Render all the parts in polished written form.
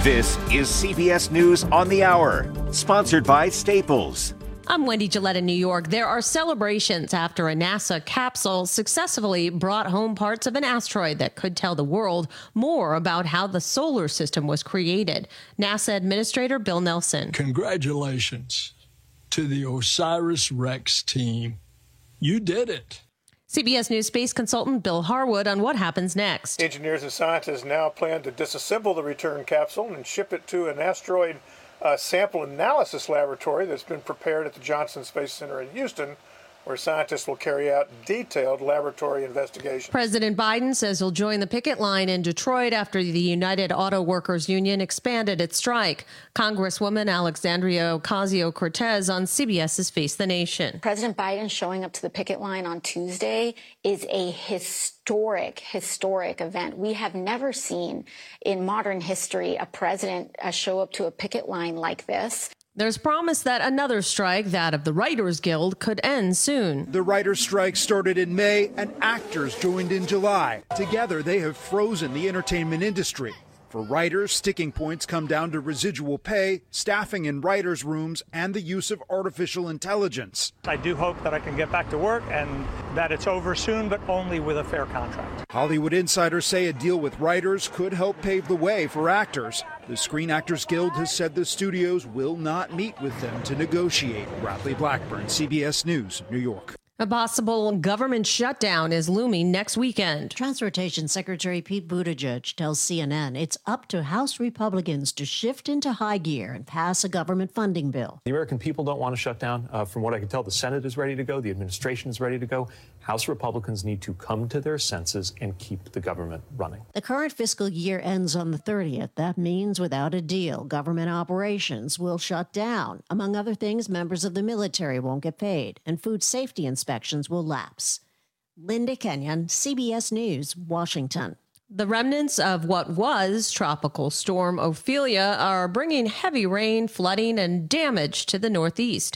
This is CBS News on the Hour, sponsored by Staples. I'm Wendy Gillette in New York. There are celebrations after a NASA capsule successfully brought home parts of an asteroid that could tell the world more about how the solar system was created. NASA Administrator Bill Nelson. Congratulations to the OSIRIS-REx team. You did it. CBS News space consultant Bill Harwood on what happens next. Engineers and scientists now plan to disassemble the return capsule and ship it to an asteroid sample analysis laboratory that's been prepared at the Johnson Space Center in Houston, where scientists will carry out detailed laboratory investigations. President Biden says he'll join the picket line in Detroit after the United Auto Workers Union expanded its strike. Congresswoman Alexandria Ocasio-Cortez on CBS's Face the Nation. President Biden showing up to the picket line on Tuesday is a historic event. We have never seen in modern history a president show up to a picket line like this. There's promise that another strike, that of the Writers Guild, could end soon. The writers' strike started in May and actors joined in July. Together, they have frozen the entertainment industry. For writers, sticking points come down to residual pay, staffing in writers' rooms, and the use of artificial intelligence. I do hope that I can get back to work and that it's over soon, but only with a fair contract. Hollywood insiders say a deal with writers could help pave the way for actors. The Screen Actors Guild has said the studios will not meet with them to negotiate. Bradley Blackburn, CBS News, New York. A possible government shutdown is looming next weekend. Transportation Secretary Pete Buttigieg tells CNN it's up to House Republicans to shift into high gear and pass a government funding bill. The American people don't want to shut down. From what I can tell, the Senate is ready to go. The administration is ready to go. House Republicans need to come to their senses and keep the government running. The current fiscal year ends on the 30th. That means without a deal, government operations will shut down. Among other things, members of the military won't get paid, and food safety inspections will lapse. Linda Kenyon, CBS News, Washington. The remnants of what was Tropical Storm Ophelia are bringing heavy rain, flooding, and damage to the Northeast.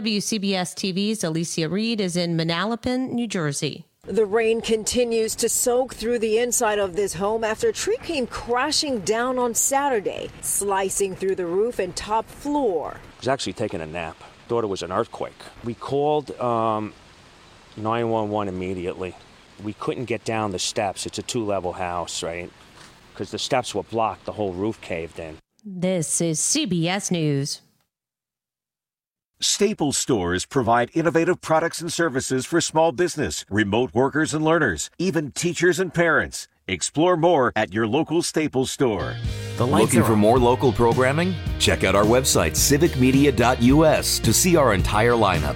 WCBS TV's Alicia Reed is in Manalapan, New Jersey. The rain continues to soak through the inside of this home after a tree came crashing down on Saturday, slicing through the roof and top floor. I was actually taking a nap. Thought it was an earthquake. We called 911 immediately. We couldn't get down the steps. It's a 2-level house, right? Because the steps were blocked, the whole roof caved in. This is CBS News. Staples stores provide innovative products and services for small business, remote workers and learners, even teachers and parents. Explore more at your local Staples store. Looking for more local programming? Check out our website, civicmedia.us, to see our entire lineup.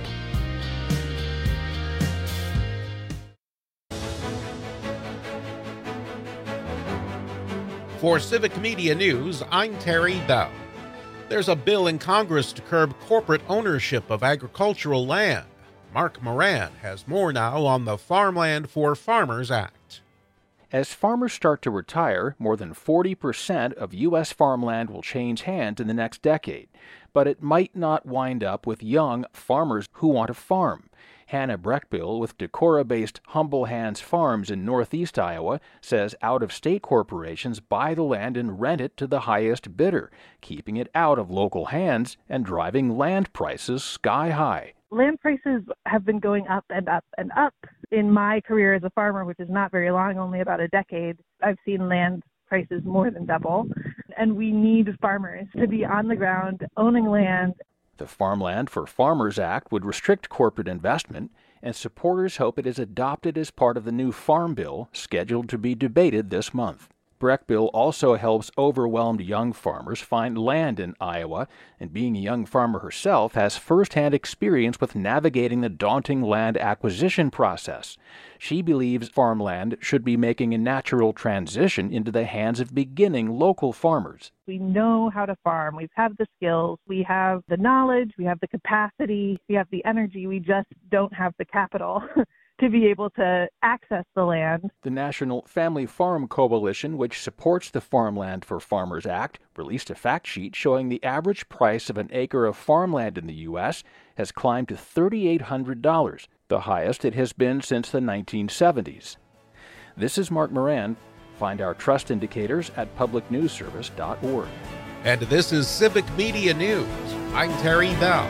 For Civic Media News, I'm Terry Bell. There's a bill in Congress to curb corporate ownership of agricultural land. Mark Moran has more now on the Farmland for Farmers Act. As farmers start to retire, more than 40% of U.S. farmland will change hands in the next decade. But it might not wind up with young farmers who want to farm. Hannah Breckbill with Decorah-based Humble Hands Farms in northeast Iowa says out-of-state corporations buy the land and rent it to the highest bidder, keeping it out of local hands and driving land prices sky high. Land prices have been going up and up and up. In my career as a farmer, which is not very long, only about a decade, I've seen land prices more than double. And we need farmers to be on the ground, owning land. The Farmland for Farmers Act would restrict corporate investment, and supporters hope it is adopted as part of the new Farm Bill scheduled to be debated this month. Breckbill also helps overwhelmed young farmers find land in Iowa, and being a young farmer herself has first-hand experience with navigating the daunting land acquisition process. She believes farmland should be making a natural transition into the hands of beginning local farmers. We know how to farm. We have the skills. We have the knowledge. We have the capacity. We have the energy. We just don't have the capital to be able to access the land. The National Family Farm Coalition, which supports the Farmland for Farmers Act, released a fact sheet showing the average price of an acre of farmland in the U.S. has climbed to $3,800, the highest it has been since the 1970s. This is Mark Moran, Find our trust indicators at publicnewsservice.org. And this is Civic Media News. I'm Terry Bell.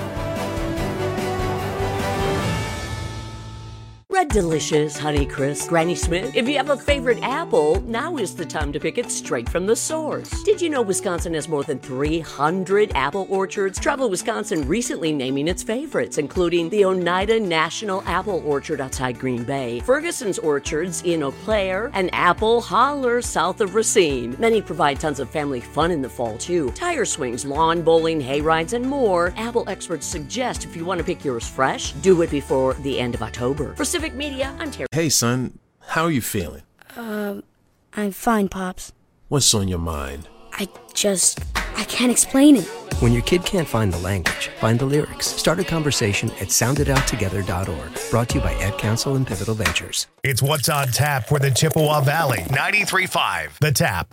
Red Delicious, Honeycrisp, Granny Smith. If you have a favorite apple, now is the time to pick it straight from the source. Did you know Wisconsin has more than 300 apple orchards? Travel Wisconsin recently naming its favorites, including the Oneida National Apple Orchard outside Green Bay, Ferguson's Orchards in Eau Claire, and Apple Holler south of Racine. Many provide tons of family fun in the fall, too. Tire swings, lawn bowling, hay rides, and more. Apple experts suggest if you want to pick yours fresh, do it before the end of October. For Civic Media, I'm Terry. Hey, son, how are you feeling? I'm fine, Pops. What's on your mind? I can't explain it. When your kid can't find the language, find the lyrics. Start a conversation at soundedouttogether.org. Brought to you by Ad Council and Pivotal Ventures. It's What's on Tap for the Chippewa Valley. 93.5 The Tap.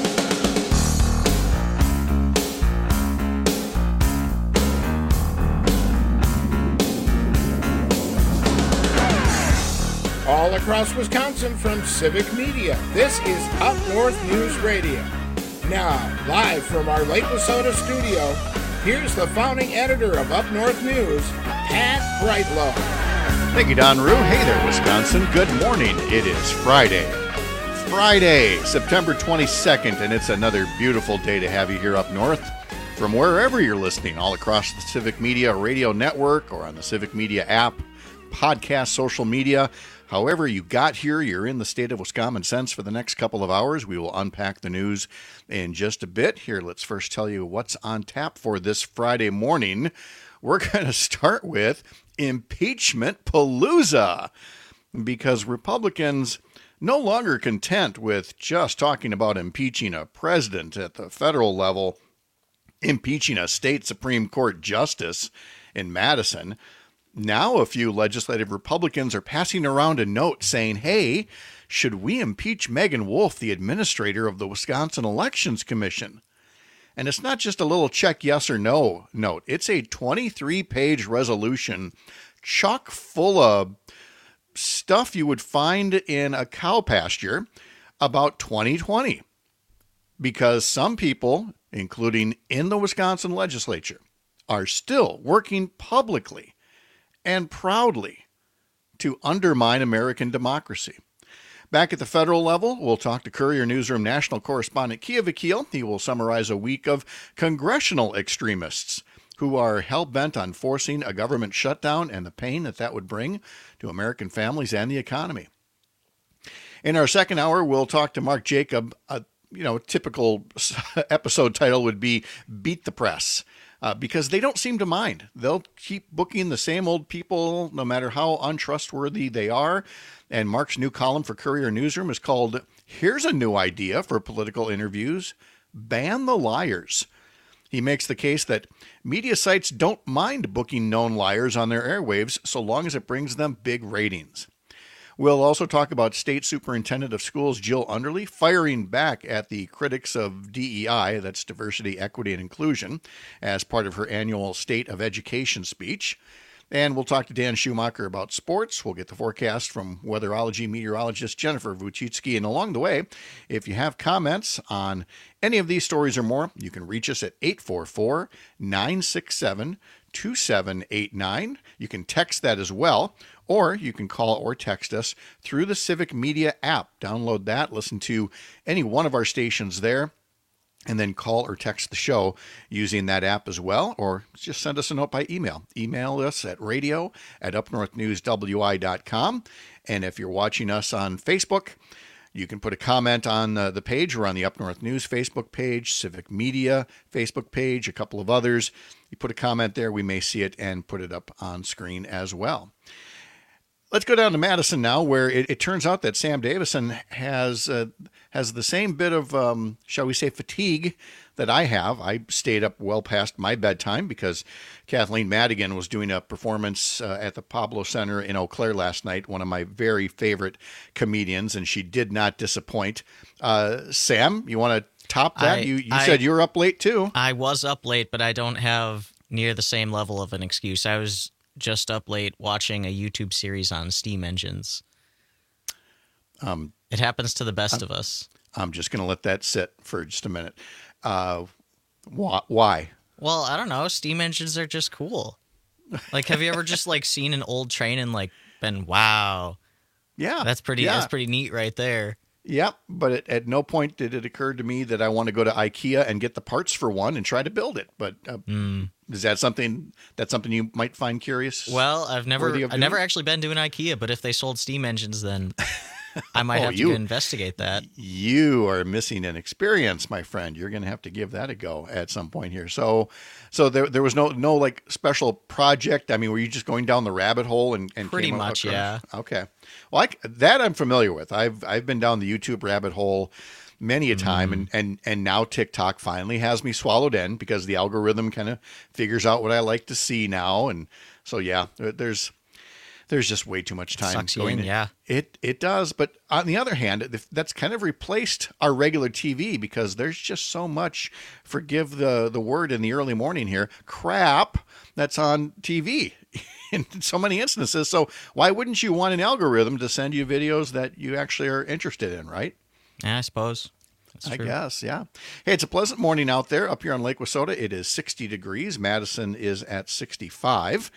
All across Wisconsin from Civic Media, this is Up North News Radio. Now, live from our Lake Wissota studio, here's the founding editor of Up North News, Pat Brightlow. Thank you, Don Rue. Hey there, Wisconsin. Good morning. It is Friday, September 22nd, and it's another beautiful day to have you here up north from wherever you're listening, all across the Civic Media radio network or on the Civic Media app, podcast, social media. However you got here, you're in the state of Wisconsin for the next couple of hours. We will unpack the news in just a bit. Here, let's first tell you what's on tap for this Friday morning. We're going to start with Impeachment Palooza, because Republicans no longer content with just talking about impeaching a president at the federal level, impeaching a state Supreme Court justice in Madison. Now a few legislative Republicans are passing around a note saying, hey, should we impeach Megan Wolf, the administrator of the Wisconsin Elections Commission? And it's not just a little check yes or no note. It's a 23-page resolution chock full of stuff you would find in a cow pasture about 2020. Because some people, including in the Wisconsin legislature, are still working publicly and proudly to undermine American democracy. Back at the federal level, we'll talk to Courier Newsroom national correspondent Kia Vakil. He will summarize a week of congressional extremists who are hell-bent on forcing a government shutdown and the pain that would bring to American families and the economy. In our second hour, we'll talk to Mark Jacob. Typical episode title would be Beat the Press. Because they don't seem to mind. They'll keep booking the same old people no matter how untrustworthy they are. And Mark's new column for Courier Newsroom is called Here's a New Idea for Political Interviews, Ban the Liars. He makes the case that media sites don't mind booking known liars on their airwaves so long as it brings them big ratings. We'll also talk about State Superintendent of Schools Jill Underly firing back at the critics of DEI, that's Diversity, Equity, and Inclusion, as part of her annual State of Education speech. And we'll talk to Dan Schumacher about sports. We'll get the forecast from weatherology meteorologist Jennifer Vuchitsky. And along the way, if you have comments on any of these stories or more, you can reach us at 844-967-2789. You can text that as well, or you can call or text us through the Civic Media app. Download that, listen to any one of our stations there, and then call or text the show using that app as well, or just send us a note by email. Email us at radio@upnorthnewswi.com. And if you're watching us on Facebook, you can put a comment on the page or on the Up North News Facebook page, Civic Media Facebook page, a couple of others. You put a comment there, we may see it and put it up on screen as well. Let's go down to Madison now, where it turns out that Sam Davison has the same bit of, shall we say, fatigue that I have. I stayed up well past my bedtime because Kathleen Madigan was doing a performance at the Pablo Center in Eau Claire last night, one of my very favorite comedians, and she did not disappoint. Sam, you want to top that? You said you were up late too. I was up late, but I don't have near the same level of an excuse. I was just up late watching a YouTube series on steam engines. It happens to the best of us. I'm just going to let that sit for just a minute. Why? Well, I don't know. Steam engines are just cool. Like, have you ever just like seen an old train and like been, wow? Yeah. That's pretty neat right there. Yep, but at no point did it occur to me that I want to go to IKEA and get the parts for one and try to build it. But is that something you might find curious? Well, I've never actually been to an IKEA, but if they sold steam engines, then I might have to investigate that. You are missing an experience, my friend. You're going to have to give that a go at some point here. So there was no like special project. I mean, were you just going down the rabbit hole and pretty much, yeah. Okay. Well, that I'm familiar with. I've been down the YouTube rabbit hole many a time, and now TikTok finally has me swallowed in because the algorithm kind of figures out what I like to see now, and so yeah, there's just way too much time sucks going in. Yeah, it does. But on the other hand, that's kind of replaced our regular TV because there's just so much, forgive the word in the early morning here, crap that's on TV in so many instances. So why wouldn't you want an algorithm to send you videos that you actually are interested in, right? Yeah, I suppose. That's true. I guess, yeah. Hey, it's a pleasant morning out there up here on Lake Wissota. It is 60 degrees. Madison is at 65.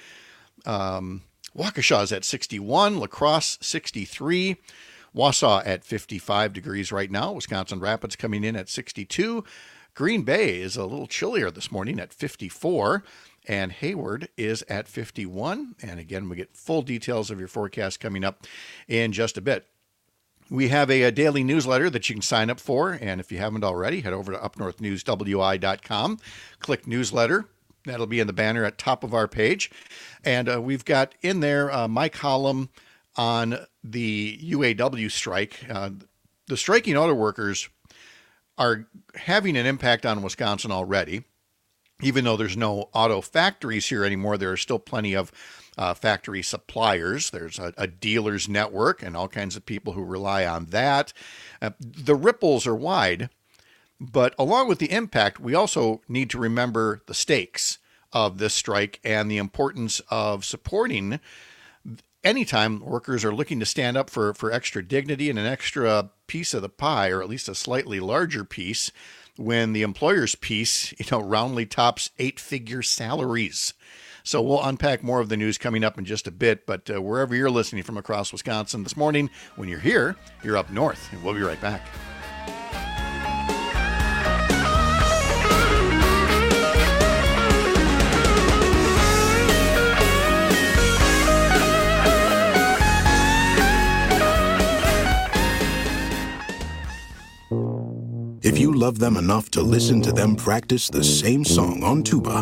Waukesha is at 61. La Crosse, 63. Wausau at 55 degrees right now. Wisconsin Rapids coming in at 62. Green Bay is a little chillier this morning at 54. And Hayward is at 51. And again, we get full details of your forecast coming up in just a bit. We have a daily newsletter that you can sign up for. And if you haven't already, head over to upnorthnewswi.com. Click newsletter. That'll be in the banner at top of our page. And we've got in there my column on the UAW strike. The striking auto workers are having an impact on Wisconsin already. Even though there's no auto factories here anymore, there are still plenty of factory suppliers. There's a dealers network and all kinds of people who rely on that. The ripples are wide, but along with the impact, we also need to remember the stakes of this strike and the importance of supporting anytime workers are looking to stand up for extra dignity and an extra piece of the pie, or at least a slightly larger piece, when the employer's piece, roundly tops 8-figure salaries. So we'll unpack more of the news coming up in just a bit, but wherever you're listening from across Wisconsin this morning, when you're here, you're up north, and we'll be right back. If you love them enough to listen to them practice the same song on tuba,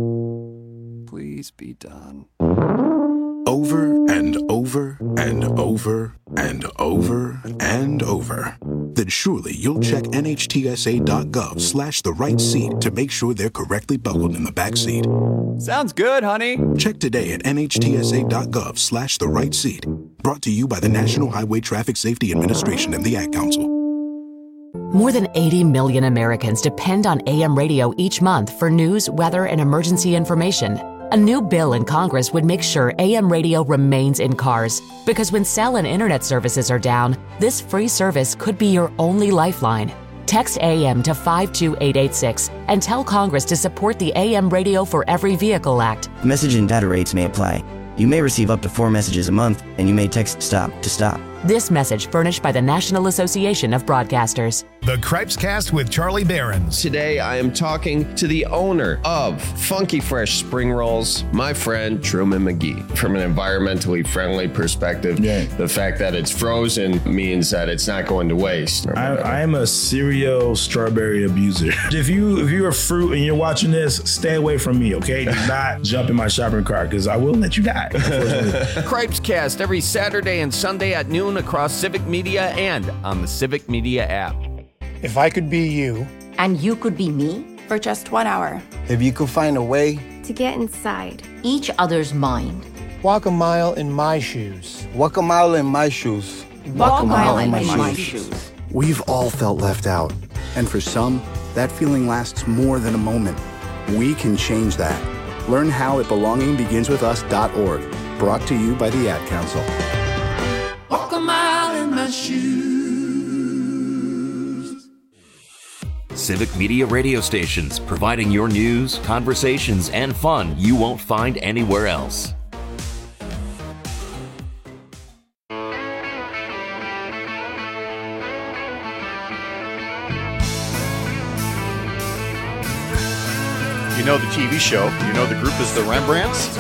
please be done. Over and over and over and over and over, then surely you'll check NHTSA.gov/the right seat to make sure they're correctly buckled in the back seat. Sounds good, honey. Check today at NHTSA.gov/the right seat. Brought to you by the National Highway Traffic Safety Administration and the Ad Council. More than 80 million Americans depend on AM radio each month for news, weather, and emergency information. A new bill in Congress would make sure AM radio remains in cars, because when cell and internet services are down, this free service could be your only lifeline. Text AM to 52886 and tell Congress to support the AM Radio for Every Vehicle Act. Message and data rates may apply. You may receive up to 4 messages a month, and you may text STOP to stop. This message furnished by the National Association of Broadcasters. The Cripescast with Charlie Behrens. Today I am talking to the owner of Funky Fresh Spring Rolls, my friend Truman McGee. From an environmentally friendly perspective, the fact that it's frozen means that it's not going to waste. I am a serial strawberry abuser. If you're a fruit and you're watching this, stay away from me, okay? Do not jump in my shopping cart, because I will let you die. Cripescast every Saturday and Sunday at noon across Civic Media and on the Civic Media app. If I could be you. And you could be me? For just 1 hour. If you could find a way. To get inside. Each other's mind. Walk a mile in my shoes. Walk a mile in my shoes. Walk a mile in my shoes. We've all felt left out. And for some, that feeling lasts more than a moment. We can change that. Learn how at belongingbeginswithus.org. Brought to you by the Ad Council. Walk a mile in my shoes. Civic Media radio stations, providing your news, conversations, and fun you won't find anywhere else. You know the TV show. You know the group is the Rembrandts.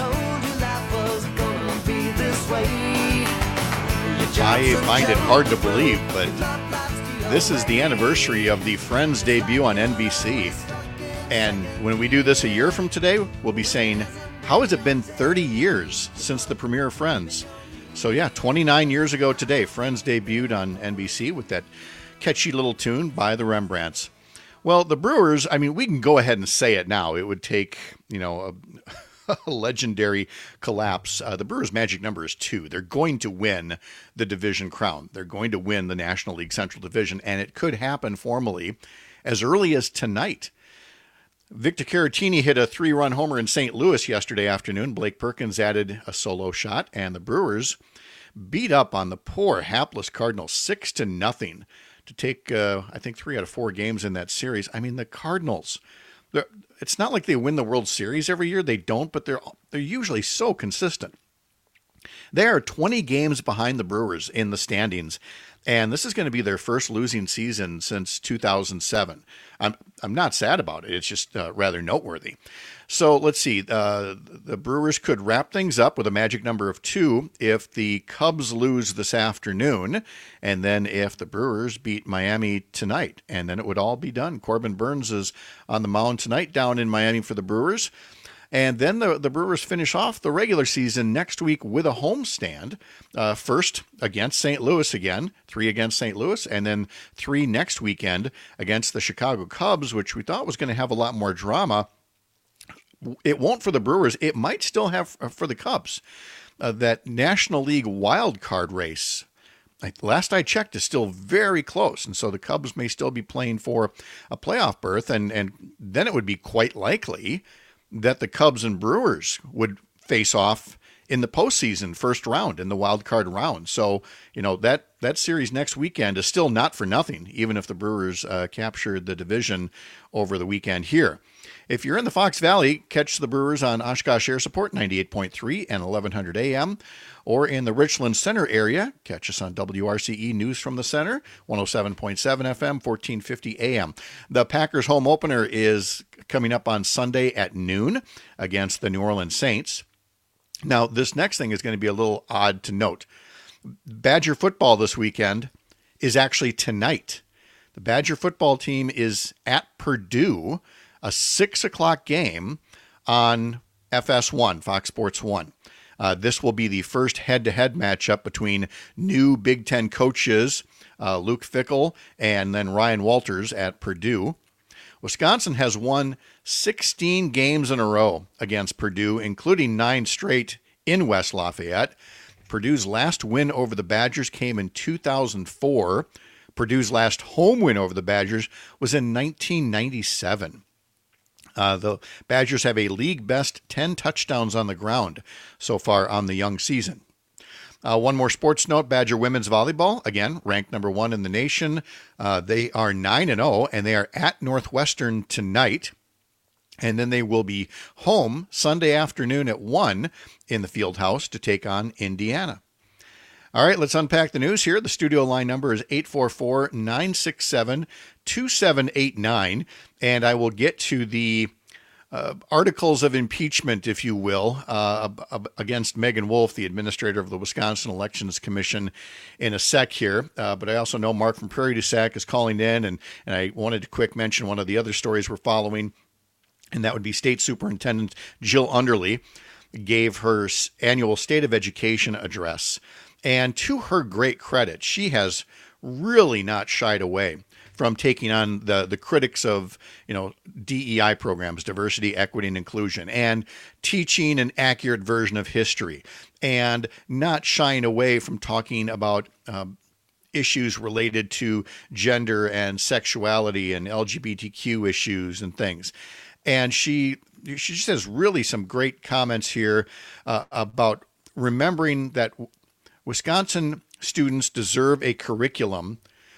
I find it hard to believe, but this is the anniversary of the Friends debut on NBC. And when we do this a year from today, we'll be saying, how has it been 30 years since the premiere of Friends? So yeah, 29 years ago today, Friends debuted on NBC with that catchy little tune by the Rembrandts. Well, the Brewers, I mean, we can go ahead and say it now. It would take, a legendary collapse. The Brewers' magic number is 2. They're going to win the division crown. They're going to win the National League Central Division, and it could happen formally as early as tonight. Victor Caratini hit a 3-run homer in St. Louis yesterday afternoon. Blake Perkins added a solo shot, and the Brewers beat up on the poor, hapless Cardinals 6-0 to take, I think, 3 out of 4 games in that series. I mean, the Cardinals, it's not like they win the World Series every year. They don't, but they're usually so consistent. They are 20 games behind the Brewers in the standings, and this is going to be their first losing season since 2007. I'm not sad about it. It's just rather noteworthy. So let's see. The Brewers could wrap things up with a magic number of 2 if the Cubs lose this afternoon, and then if the Brewers beat Miami tonight, and then it would all be done. Corbin Burns is on the mound tonight down in Miami for the Brewers. And then the Brewers finish off the regular season next week with a homestand. First against St. Louis again, 3 against St. Louis, and then 3 next weekend against the Chicago Cubs, which we thought was going to have a lot more drama. It won't for the Brewers. It might still have for the Cubs. That National League wild card race, last I checked, is still very close. And so the Cubs may still be playing for a playoff berth. And then it would be quite likely that the Cubs and Brewers would face off in the postseason first round, in the wild card round. So, that series next weekend is still not for nothing, even if the Brewers captured the division over the weekend here. If you're in the Fox Valley, catch the Brewers on Oshkosh Air Support 98.3 and 1100 AM. Or in the Richland Center area, catch us on WRCE News from the Center, 107.7 FM, 1450 AM. The Packers home opener is coming up on Sunday at noon against the New Orleans Saints. Now, this next thing is going to be a little odd to note. Badger football this weekend is actually tonight. The Badger football team is at Purdue, a 6 o'clock game on FS1, Fox Sports 1. This will be the first head-to-head matchup between new Big Ten coaches, Luke Fickell and then Ryan Walters at Purdue. Wisconsin has won 16 games in a row against Purdue, including 9 straight in West Lafayette. Purdue's last win over the Badgers came in 2004. Purdue's last home win over the Badgers was in 1997. The Badgers have a league-best 10 touchdowns on the ground so far on the young season. One more sports note, Badger women's volleyball, again, ranked number 1 in the nation. They are 9-0, and they are at Northwestern tonight. And then they will be home Sunday afternoon at 1 in the field house to take on Indiana. All right, let's unpack the news here. The studio line number is 844-967-2789, and I will get to the articles of impeachment, if you will, against Megan Wolf, the administrator of the Wisconsin Elections Commission, in a sec here. But I also know Mark from Prairie du Sac is calling in, and I wanted to quick mention one of the other stories we're following, and that would be State Superintendent Jill Underly gave her annual State of Education address. And to her great credit, she has really not shied away from taking on the critics of, DEI programs, diversity, equity, and inclusion, and teaching an accurate version of history, and not shying away from talking about issues related to gender and sexuality and LGBTQ issues and things. And she just has really some great comments here about remembering that Wisconsin students deserve a curriculum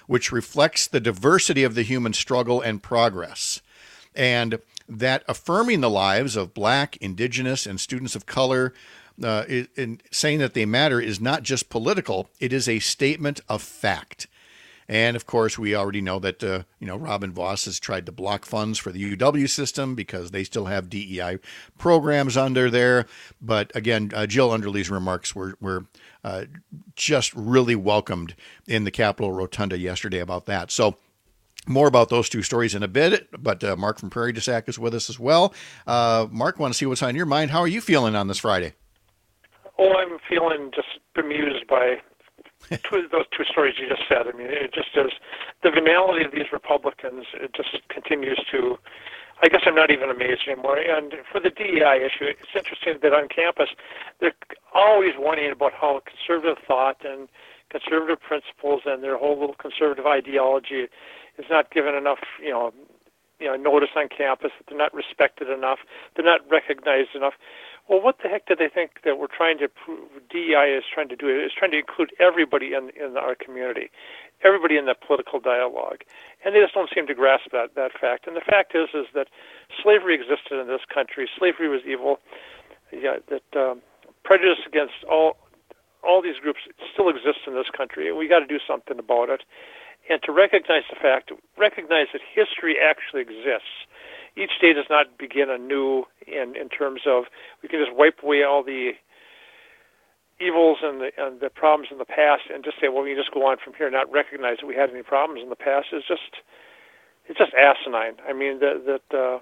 which reflects the diversity of the human struggle and progress. And that affirming the lives of Black, Indigenous, and students of color, in saying that they matter, is not just political, it is a statement of fact. And of course, we already know that, Robin Vos has tried to block funds for the UW system because they still have DEI programs under there. But again, Jill Underly's remarks were just really welcomed in the Capitol Rotunda yesterday about that. So more about those two stories in a bit, but Mark from Prairie du Sac is with us as well. Mark, want to see what's on your mind. How are you feeling on this Friday? Oh, I'm feeling just bemused by those two stories you just said. I mean, it just is the venality of these Republicans. It just continues to. I guess I'm not even amazed anymore. And for the DEI issue, it's interesting that on campus they're always whining about how conservative thought and conservative principles and their whole little conservative ideology is not given enough, notice on campus. That they're not respected enough. They're not recognized enough. Well, what the heck do they think that we're trying to prove? DEI is trying to do it. It's trying to include everybody in our community, everybody in that political dialogue, and they just don't seem to grasp that fact. And the fact is that slavery existed in this country. Slavery was evil. Yeah, that prejudice against all these groups still exists in this country, and we got to do something about it. And to recognize the fact, recognize that history actually exists. Each day does not begin anew in terms of we can just wipe away all the evils and the problems in the past and just say, well, we can just go on from here, not recognize that we had any problems in the past. It's just asinine. I mean, and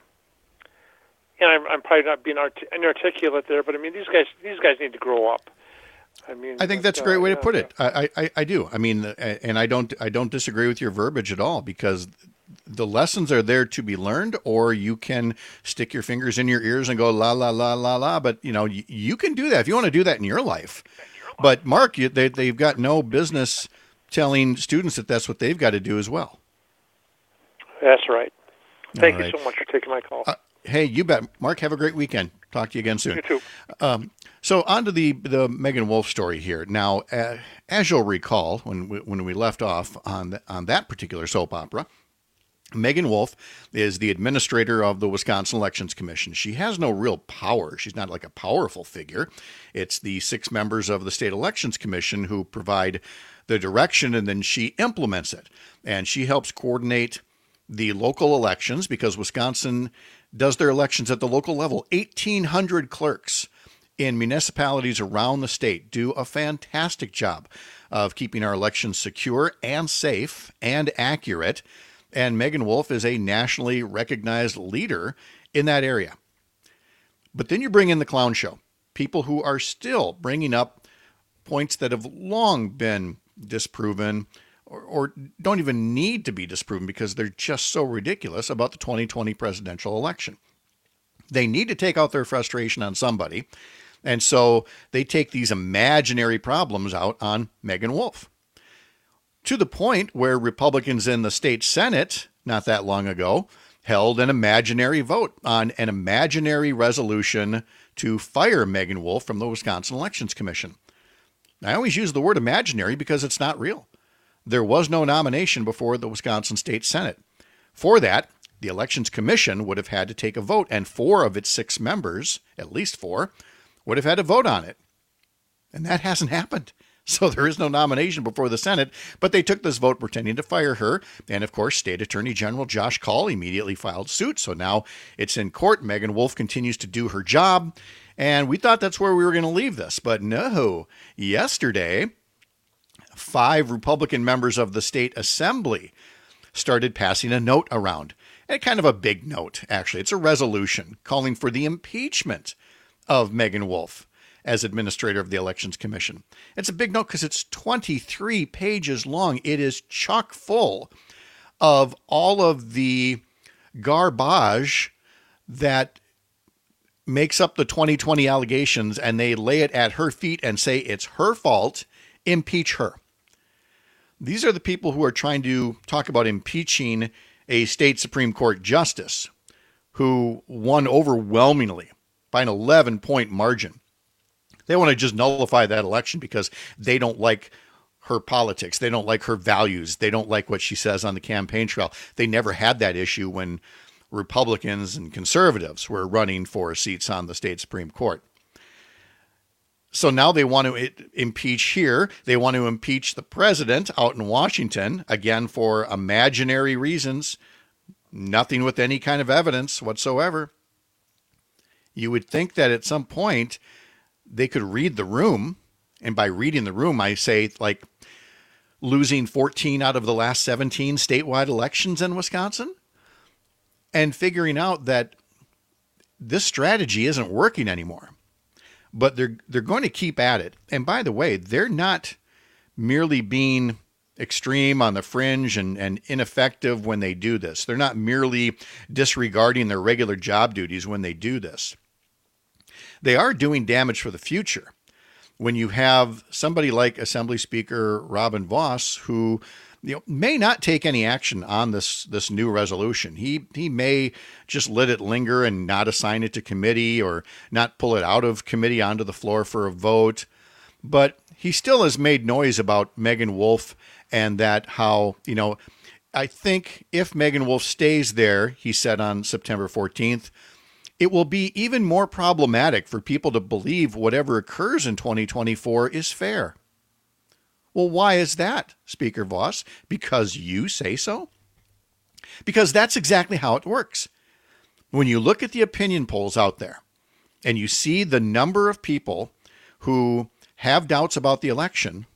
I'm probably not being inarticulate there, but I mean, these guys need to grow up. I mean, I think that's a great way to put it. I do. I mean, and I don't disagree with your verbiage at all, because the lessons are there to be learned, or you can stick your fingers in your ears and go la la la la la. But you can do that if you want to do that in your life. But Mark, they've got no business telling students that that's what they've got to do as well. That's right. Thank you so much for taking my call. Hey, you bet, Mark. Have a great weekend. Talk to you again soon. You too. So on to the Megan Wolf story here. Now, as you'll recall, when we left off on that particular soap opera, Megan Wolf is the administrator of the Wisconsin Elections Commission. She has no real power. She's not like a powerful figure. It's the 6 members of the State Elections Commission who provide the direction, and then she implements it. And she helps coordinate the local elections, because Wisconsin does their elections at the local level. 1,800 clerks in municipalities around the state do a fantastic job of keeping our elections secure and safe and accurate. And Megan Wolf is a nationally recognized leader in that area. But then you bring in the clown show, people who are still bringing up points that have long been disproven or don't even need to be disproven because they're just so ridiculous about the 2020 presidential election. They need to take out their frustration on somebody, and so they take these imaginary problems out on Megan Wolf. To the point where Republicans in the state Senate, not that long ago, held an imaginary vote on an imaginary resolution to fire Megan Wolf from the Wisconsin Elections Commission. I always use the word imaginary because it's not real. There was no nomination before the Wisconsin State Senate. For that, the Elections Commission would have had to take a vote, and 4 of its 6 members, at least 4, would have had to vote on it. And that hasn't happened. So there is no nomination before the Senate, but they took this vote pretending to fire her. And of course, State Attorney General Josh Kaul immediately filed suit. So now it's in court. Megan Wolf continues to do her job. And we thought that's where we were going to leave this. But no, yesterday, 5 Republican members of the state assembly started passing a note around. And kind of a big note, actually. It's a resolution calling for the impeachment of Megan Wolf as administrator of the Elections Commission. It's a big note because it's 23 pages long. It is chock full of all of the garbage that makes up the 2020 allegations, and they lay it at her feet and say it's her fault. Impeach her. These are the people who are trying to talk about impeaching a state Supreme Court justice who won overwhelmingly by an 11-point margin. They want to just nullify that election because they don't like her politics. They don't like her values. They don't like what she says on the campaign trail. They never had that issue when Republicans and conservatives were running for seats on the state Supreme Court. So now they want to impeach here. They want to impeach the president out in Washington, again, for imaginary reasons, nothing with any kind of evidence whatsoever. You would think that at some point they could read the room. And by reading the room, I say like losing 14 out of the last 17 statewide elections in Wisconsin and figuring out that this strategy isn't working anymore. But they're going to keep at it. And by the way, they're not merely being extreme on the fringe and ineffective when they do this. They're not merely disregarding their regular job duties when they do this. They are doing damage for the future. When you have somebody like Assembly Speaker Robin Vos, who may not take any action on this new resolution. He may just let it linger and not assign it to committee or not pull it out of committee onto the floor for a vote. But he still has made noise about Megan Wolf and that how, I think if Megan Wolf stays there, he said on September 14th, it will be even more problematic for people to believe whatever occurs in 2024 is fair. Well, why is that, Speaker Vos? Because you say so? Because that's exactly how it works. When you look at the opinion polls out there and you see the number of people who have doubts about the election,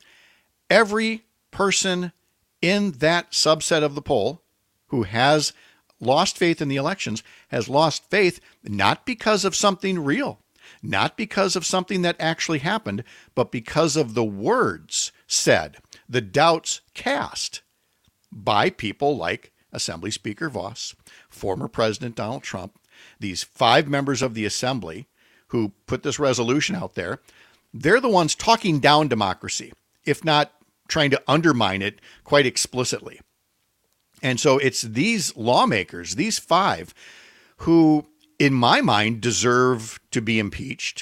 every person in that subset of the poll who has lost faith in the elections has lost faith not because of something real, not because of something that actually happened, but because of the words said, the doubts cast by people like Assembly Speaker Vos, former President Donald Trump, these 5 members of the Assembly who put this resolution out there. They're the ones talking down democracy, if not trying to undermine it quite explicitly. And so it's these lawmakers, these 5, who, in my mind, deserve to be impeached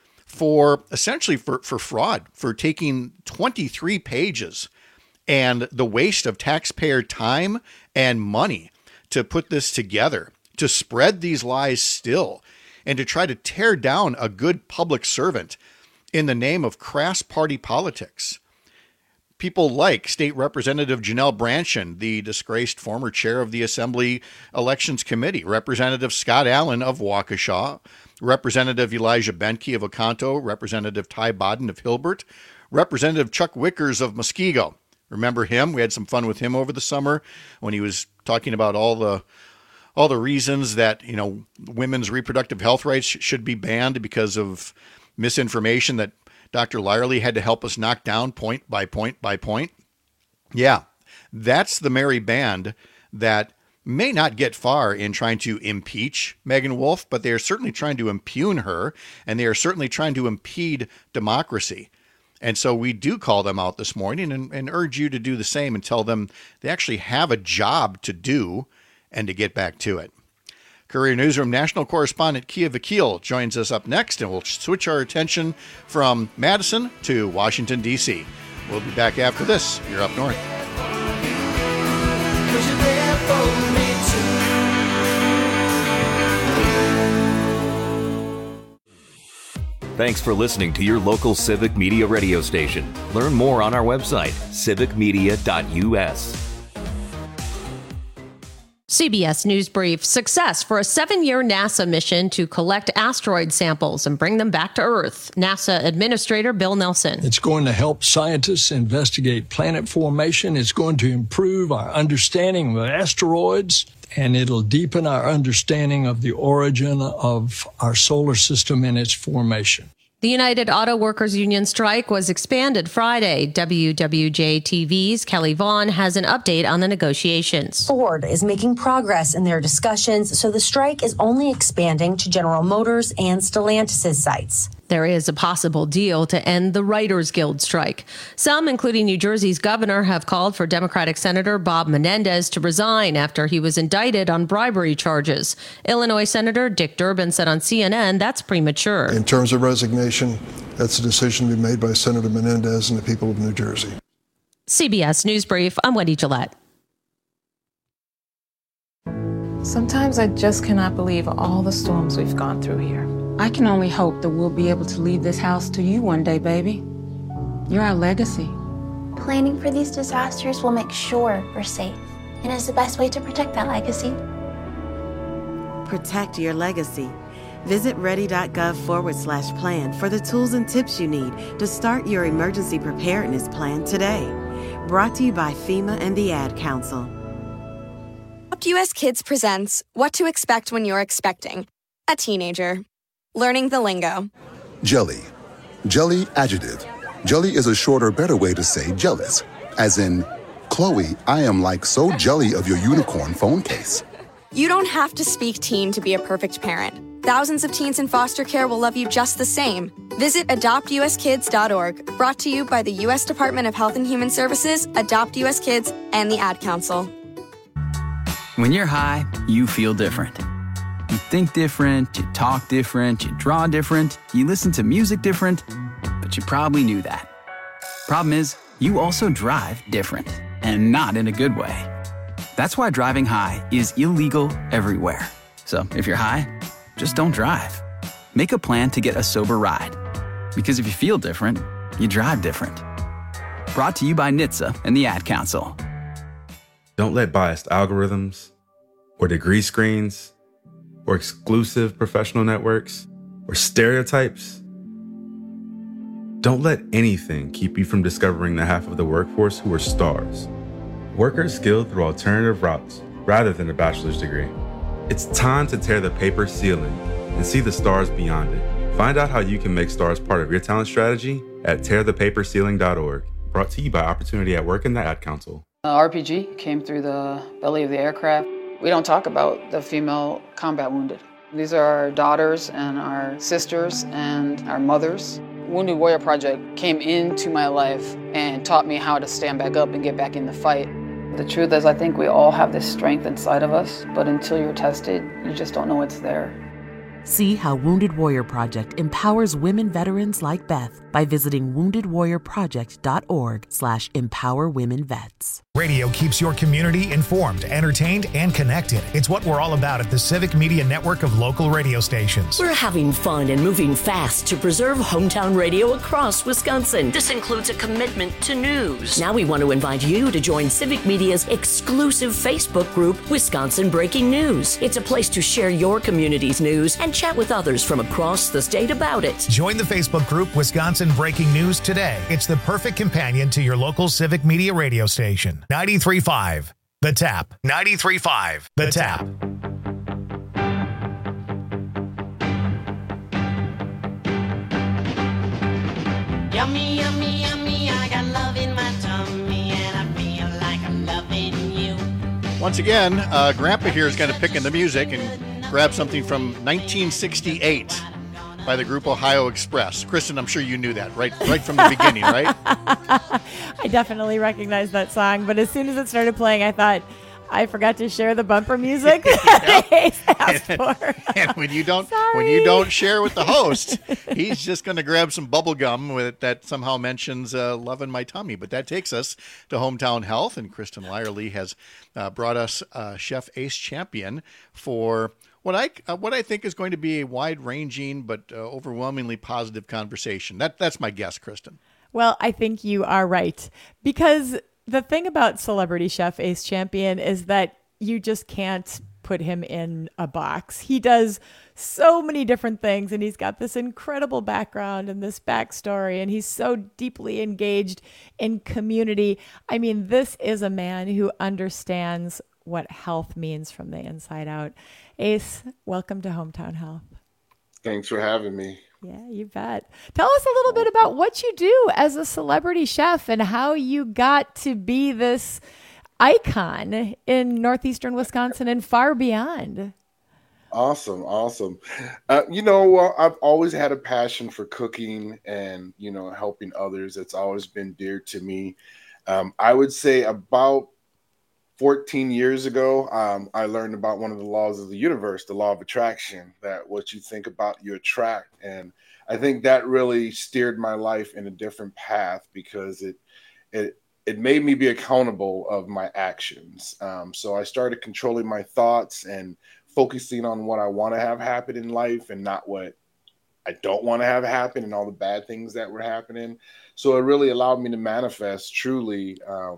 for essentially for fraud, for taking 23 pages and the waste of taxpayer time and money to put this together, to spread these lies still, and to try to tear down a good public servant in the name of crass party politics. People like State Representative Janelle Brandtjen, the disgraced former chair of the Assembly Elections Committee, Representative Scott Allen of Waukesha, Representative Elijah Benke of Oconto, Representative Ty Bodden of Hilbert, Representative Chuck Wickers of Muskego. Remember him? We had some fun with him over the summer when he was talking about all the reasons that, women's reproductive health rights should be banned because of misinformation that Dr. Lyerly had to help us knock down point by point by point. Yeah, that's the merry band that may not get far in trying to impeach Megan Wolf, but they are certainly trying to impugn her, and they are certainly trying to impede democracy. And so we do call them out this morning and urge you to do the same and tell them they actually have a job to do and to get back to it. Courier Newsroom national correspondent Kia Vakil joins us up next, and we'll switch our attention from Madison to Washington, D.C. We'll be back after this. You're Up North. Thanks for listening to your local Civic Media radio station. Learn more on our website, civicmedia.us. CBS News Brief. Success for a 7-year NASA mission to collect asteroid samples and bring them back to Earth. NASA Administrator Bill Nelson. It's going to help scientists investigate planet formation. It's going to improve our understanding of asteroids, and it'll deepen our understanding of the origin of our solar system and its formation. The United Auto Workers Union strike was expanded Friday. WWJ-TV's Kelly Vaughn has an update on the negotiations. Ford is making progress in their discussions, so the strike is only expanding to General Motors and Stellantis' sites. There is a possible deal to end the Writers Guild strike. Some, including New Jersey's governor, have called for Democratic Senator Bob Menendez to resign after he was indicted on bribery charges. Illinois Senator Dick Durbin said on CNN that's premature. In terms of resignation, that's a decision to be made by Senator Menendez and the people of New Jersey. CBS News Brief, I'm Wendy Gillette. Sometimes I just cannot believe all the storms we've gone through here. I can only hope that we'll be able to leave this house to you one day, baby. You're our legacy. Planning for these disasters will make sure we're safe, and is the best way to protect that legacy. Protect your legacy. Visit ready.gov/plan for the tools and tips you need to start your emergency preparedness plan today. Brought to you by FEMA and the Ad Council. Adopt US Kids presents What to Expect When You're Expecting a Teenager. Learning the lingo. Jelly. Jelly adjective. Jelly is a shorter, better way to say jealous. As in, Chloe, I am like so jelly of your unicorn phone case. You don't have to speak teen to be a perfect parent. Thousands of teens in foster care will love you just the same. Visit adoptuskids.org. Brought to you by the U.S. Department of Health and Human Services, Adopt US Kids, and the Ad Council. When you're high, you feel different. You think different, you talk different, you draw different, you listen to music different, but you probably knew that. Problem is, you also drive different, and not in a good way. That's why driving high is illegal everywhere. So if you're high, just don't drive. Make a plan to get a sober ride. Because if you feel different, you drive different. Brought to you by NHTSA and the Ad Council. Don't let biased algorithms or degree screens or exclusive professional networks or stereotypes. Don't let anything keep you from discovering the half of the workforce who are stars. Workers skilled through alternative routes rather than a bachelor's degree. It's time to tear the paper ceiling and see the stars beyond it. Find out how you can make stars part of your talent strategy at tearthepaperceiling.org. Brought to you by Opportunity at Work and the Ad Council. RPG came through the belly of the aircraft. We don't talk about the female combat wounded. These are our daughters and our sisters and our mothers. Wounded Warrior Project came into my life and taught me how to stand back up and get back in the fight. The truth is, I think we all have this strength inside of us, but until you're tested, you just don't know it's there. See how Wounded Warrior Project empowers women veterans like Beth by visiting woundedwarriorproject.org/empowerwomenvets. Radio keeps your community informed, entertained, and connected. It's what we're all about at the Civic Media Network of local radio stations. We're having fun and moving fast to preserve hometown radio across Wisconsin. This includes a commitment to news. Now we want to invite you to join Civic Media's exclusive Facebook group, Wisconsin Breaking News. It's a place to share your community's news and chat with others from across the state about it. Join the Facebook group Wisconsin Breaking News today. It's the perfect companion to your local Civic Media radio station. 93.5 The Tap. 93.5 The Tap. Yummy, yummy, yummy, I got love in my tummy and I feel like I'm loving you. Once again, Grandpa here is going to pick in the music and grab something from 1968 by the group Ohio Express. Kristen, I'm sure you knew that right from the beginning, right? I definitely recognized that song, but as soon as it started playing, I thought, I forgot to share the bumper music that Ace asked for. And when you don't share with the host, he's just going to grab some bubble gum that somehow mentions love in my tummy. But that takes us to Hometown Health, and Kristen Lyerly has brought us Chef Ace Champion for what I think is going to be a wide-ranging but overwhelmingly positive conversation. That's my guess, Kristen. Well, I think you are right, because the thing about celebrity chef Ace Champion is that you just can't put him in a box. He does so many different things, and he's got this incredible background and this backstory, and he's so deeply engaged in community. I mean, this is a man who understands what health means from the inside out. Ace, welcome to Hometown Health. Thanks for having me. Yeah, you bet. Tell us a little bit about what you do as a celebrity chef and how you got to be this icon in northeastern Wisconsin and far beyond. Awesome, awesome. I've always had a passion for cooking and, helping others. It's always been dear to me. I would say about 14 years ago, I learned about one of the laws of the universe, the law of attraction, that what you think about, you attract. And I think that really steered my life in a different path because it made me be accountable of my actions. So I started controlling my thoughts and focusing on what I want to have happen in life and not what I don't want to have happen and all the bad things that were happening. So it really allowed me to manifest truly,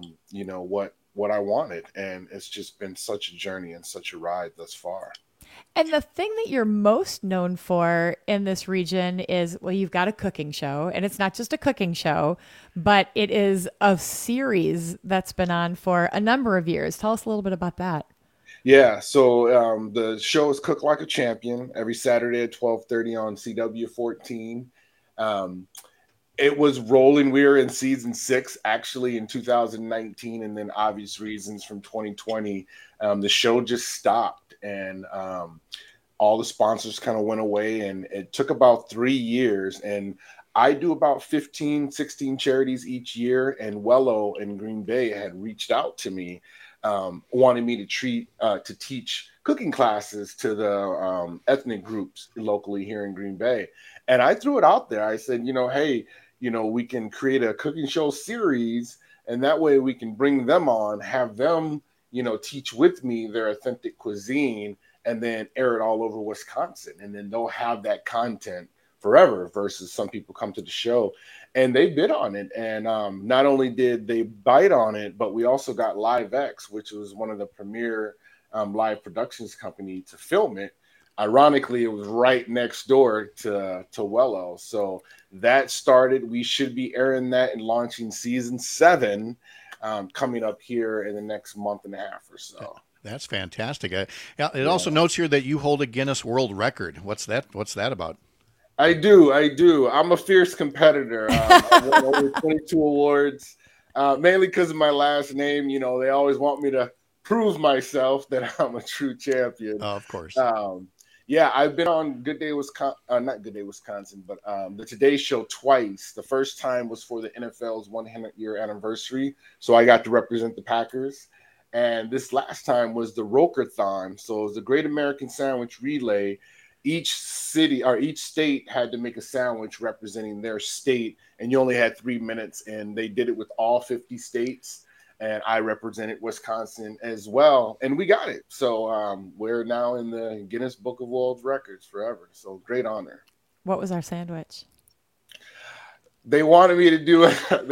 what I wanted. And it's just been such a journey and such a ride thus far. And the thing that you're most known for in this region is, well, you've got a cooking show, and it's not just a cooking show, but it is a series that's been on for a number of years. Tell us a little bit about that. Yeah, so the show is Cook Like a Champion every Saturday at 12:30 on CW 14. It was rolling. We were in season 6 actually in 2019, and then obvious reasons from 2020, the show just stopped, and all the sponsors kind of went away, and it took about 3 years. And I do about 15, 16 charities each year, and Wello in Green Bay had reached out to me, wanting me to teach cooking classes to the ethnic groups locally here in Green Bay. And I threw it out there. I said, hey, we can create a cooking show series, and that way we can bring them on, have them, teach with me their authentic cuisine, and then air it all over Wisconsin. And then they'll have that content forever versus some people come to the show. And they bid on it. And not only did they bite on it, but we also got LiveX, which was one of the premier live productions company to film it. Ironically, it was right next door to Wello. So that started. We should be airing that and launching season 7 coming up here in the next month and a half or so. That's fantastic. It also notes here that you hold a Guinness World Record. What's that about? I do. I'm a fierce competitor. I won over 22 awards, mainly because of my last name. They always want me to prove myself that I'm a true champion. Oh, of course. I've been on Good Day Wisconsin, not Good Day Wisconsin, but the Today Show twice. The first time was for the NFL's 100-year anniversary, so I got to represent the Packers. And this last time was the Rokerthon, so it was the Great American Sandwich Relay. Each city or each state had to make a sandwich representing their state, and you only had 3 minutes, and they did it with all 50 states. And I represented Wisconsin as well, and we got it. So we're now in the Guinness Book of World Records forever. So great honor. What was our sandwich? They wanted me to do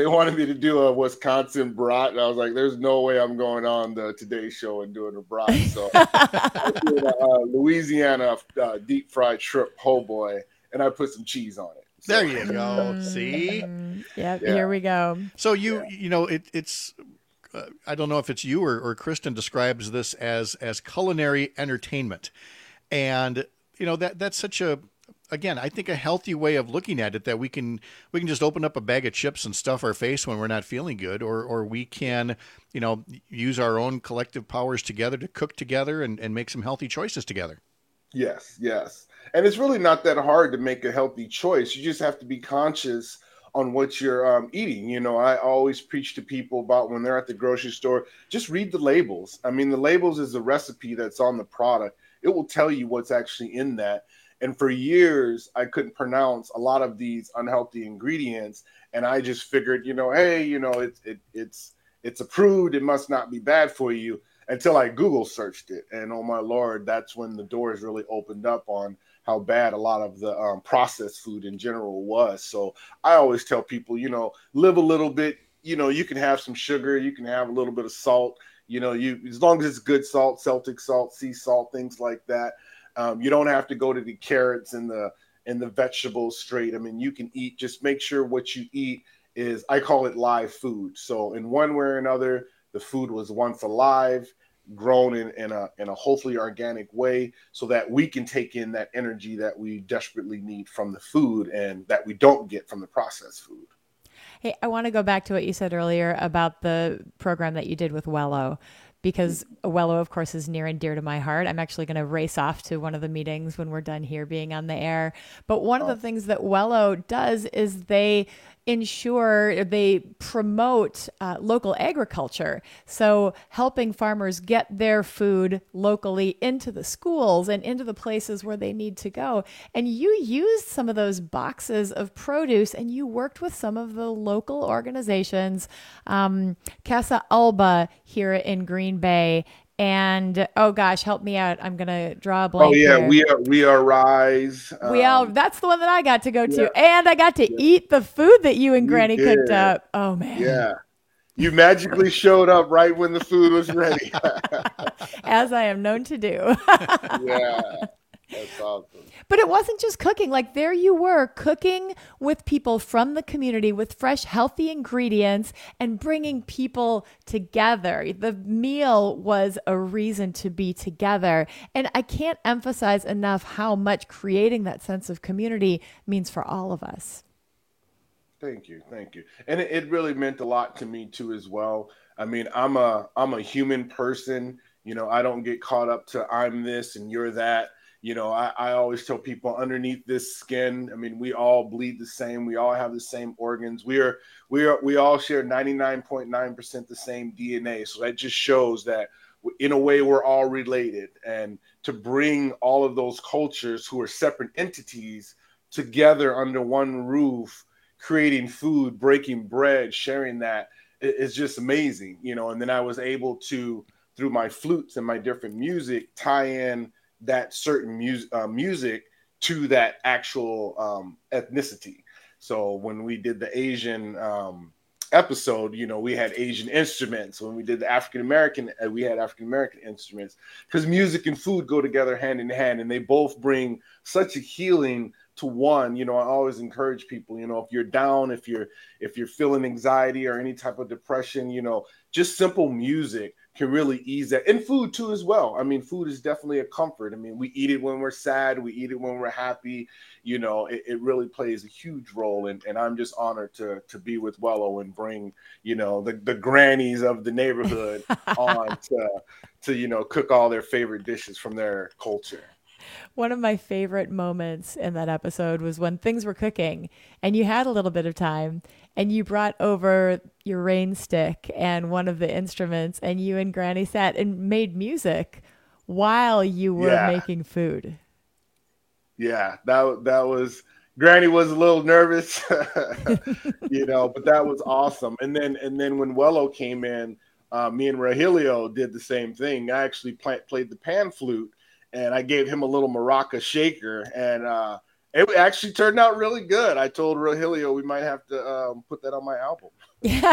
a Wisconsin brat, and I was like, "There's no way I'm going on the Today Show and doing a brat." So I did a Louisiana deep fried shrimp po' boy, and I put some cheese on it. So. There you go. See? Yeah, here we go. So it's. I don't know if it's you or Kristen describes this as culinary entertainment. And, that's such again, I think a healthy way of looking at it, that we can just open up a bag of chips and stuff our face when we're not feeling good, or we can, use our own collective powers together to cook together and make some healthy choices together. Yes. And it's really not that hard to make a healthy choice. You just have to be conscious on what you're eating. I always preach to people about when they're at the grocery store, just read the labels. I mean, the labels is a recipe that's on the product. It will tell you what's actually in that. And for years, I couldn't pronounce a lot of these unhealthy ingredients. And I just figured, hey, it's approved. It must not be bad for you, until I Google searched it. And oh my Lord, that's when the doors really opened up on how bad a lot of the processed food in general was. So I always tell people, live a little bit, you can have some sugar, you can have a little bit of salt, as long as it's good salt, Celtic salt, sea salt, things like that. You don't have to go to the carrots and the vegetables straight. I mean, you can eat, just make sure what you eat is, I call it live food. So in one way or another, the food was once alive, grown in a hopefully organic way, so that we can take in that energy that we desperately need from the food and that we don't get from the processed food. Hey, I want to go back to what you said earlier about the program that you did with Wello, because Wello, of course, is near and dear to my heart. I'm actually going to race off to one of the meetings when we're done here being on the air. But one of the things that Wello does is they promote local agriculture. So helping farmers get their food locally into the schools and into the places where they need to go. And you used some of those boxes of produce and you worked with some of the local organizations, Casa Alba here in Green Bay. And oh gosh, help me out. I'm gonna draw a blank. Oh yeah, here. we are Rise. That's the one that I got to go to, and I got to eat the food that you and Granny cooked up. Oh man, yeah, you magically showed up right when the food was ready, as I am known to do. Yeah, that's awesome. But it wasn't just cooking. Like there you were cooking with people from the community with fresh, healthy ingredients and bringing people together. The meal was a reason to be together. And I can't emphasize enough how much creating that sense of community means for all of us. Thank you. And it really meant a lot to me too as well. I mean, I'm a human person. You know, I don't get caught up to I'm this and you're that. You know, I always tell people underneath this skin, I mean, we all bleed the same. We all have the same organs. We all share 99.9% the same DNA. So that just shows that in a way we're all related. And to bring all of those cultures who are separate entities together under one roof, creating food, breaking bread, sharing that is just amazing, you know. And then I was able to, through my flutes and my different music, tie in that certain music to that actual ethnicity. So when we did the Asian episode, you know, we had Asian instruments. When we did the African American, we had African American instruments, because music and food go together hand in hand, and they both bring such a healing to one. You know, I always encourage people, you know, if you're down, if you're feeling anxiety or any type of depression, you know, just simple music can really ease that. And food too as well. I mean, food is definitely a comfort. I mean, we eat it when we're sad, we eat it when we're happy. You know, it really plays a huge role. And I'm just honored to be with Wello and bring, you know, the grannies of the neighborhood on to, you know, cook all their favorite dishes from their culture. One of my favorite moments in that episode was when things were cooking and you had a little bit of time and you brought over your rain stick and one of the instruments, and you and Granny sat and made music while you were making food. Yeah, that was, Granny was a little nervous, you know, but that was awesome. And then when Wello came in, me and Rogelio did the same thing. I actually played the pan flute, and I gave him a little maraca shaker, and it actually turned out really good. I told Rogelio we might have to put that on my album. Yeah.